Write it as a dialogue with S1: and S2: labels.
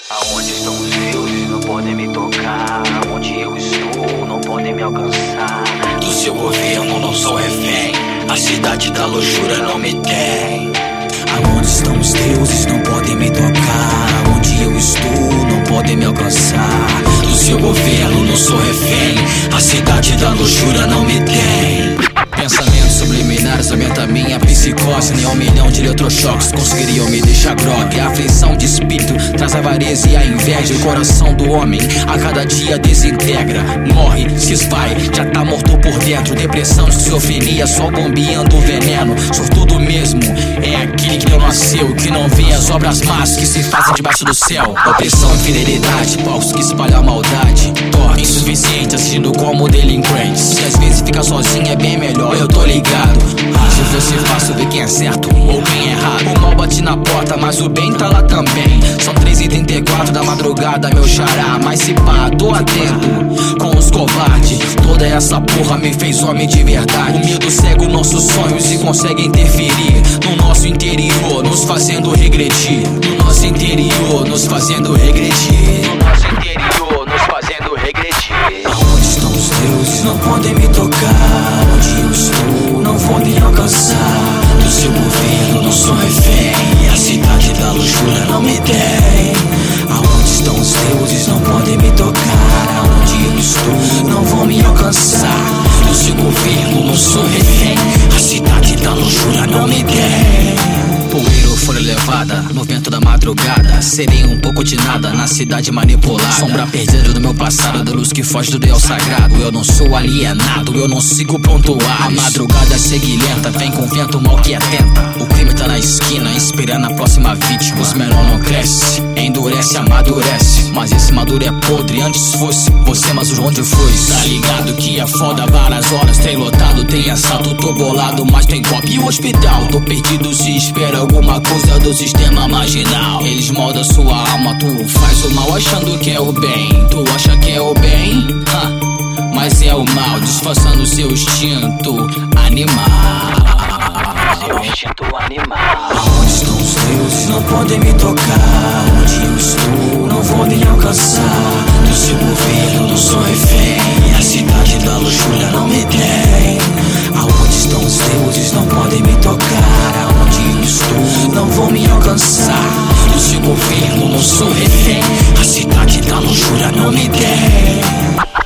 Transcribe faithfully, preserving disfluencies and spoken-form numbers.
S1: Aonde estão os deuses não podem me tocar. Onde eu estou não podem me alcançar. Do seu governo não sou refém. A cidade da luxúria não me tem. Aonde estão os deuses não podem me tocar. Onde eu estou não podem me alcançar. Do seu governo não sou refém. A cidade da luxúria não me tem. Pensamentos subliminares aumenta minha psicose. Nem um milhão de eletrochoques conseguiriam me deixar grog. A aflição de espírito traz a avareza e a inveja. O coração do homem a cada dia desintegra. Morre, se esvai, já tá morto por dentro. Depressão, esquizofrenia, só bombeando o veneno. Sortudo mesmo é aquele que não nasceu, que não vê as obras más que se fazem debaixo do céu. Opressão, infidelidade, paus que espalham a maldade. Torre insuficiente assistindo como delinquentes. Se às vezes fica sozinho é bem melhor, eu tô ligado. Ah, se fosse fácil ver quem é certo ou quem é errado. O mal bate na porta, mas o bem tá lá também. São três e trinta e quatro da madrugada, meu xará. Mas se pá, tô atento com os covardes. Toda essa porra me fez homem de verdade. O medo cega os nossos sonhos e consegue interferir no nosso interior, nos fazendo regredir. No nosso interior, nos fazendo regredir. No nosso interior, nos fazendo regredir. Aonde estão os deuses não podem me tocar. Onde eu estou não vou me alcançar. Do seu governo não sou refém. A cidade da luxúria não me tem. Aonde estão os deuses não podem me tocar. Onde eu estou não vão me alcançar. Do seu governo não sou refém. A cidade da luxúria não me tem. Poeira ou folha levada no vento da madrugada. Serei um pouco de nada na cidade manipulada. Sombra perdida do meu passado, da luz que foge do Deus sagrado. Eu não sou alienado, eu não sigo pontuar. A madrugada segue lenta, vem com vento mal que atenta. O crime tá na esquina, esperando a próxima vítima. Os menor não cresce, endurece, amadurece. Mas esse maduro é podre, antes fosse você, mas onde foi? Tá ligado que é foda, várias horas tem lotado, tem assalto, tô bolado, mas tem copo e o hospital. Tô perdido, se espera alguma coisa do sistema marginal. Eles moldam sua alma, tu faz o mal achando que é o bem. Tu acha que é o bem? Ha, mas é o mal, disfarçando seu instinto animal. Seu instinto animal. Aonde estão os deuses não podem me tocar. Onde eu estou não vou me alcançar. Do seu governo não sou refém. A cidade da luxúria não me tem. Aonde estão os deuses não podem me tocar. Aonde eu estou não vão me alcançar. Do seu governo não sou refém. A cidade da luxúria não me tem.